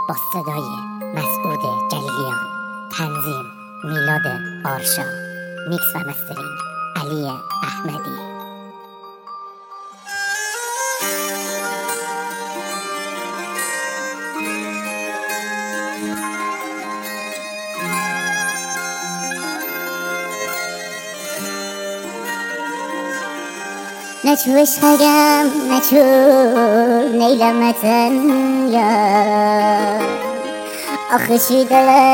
با صدای مسعود جلیلیان، تنظیم میلاد آرشا، میکس و مسترینگ علی احمدی. نچو عشقگم نچو نیلمتن یا آخه چی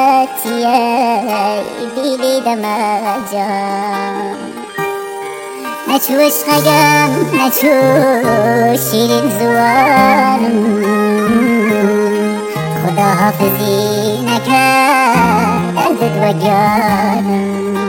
دلتیه بیلی دمجان. نچو عشقگم نچو شیرین زوانم خدا حافظی نکرد و جانم.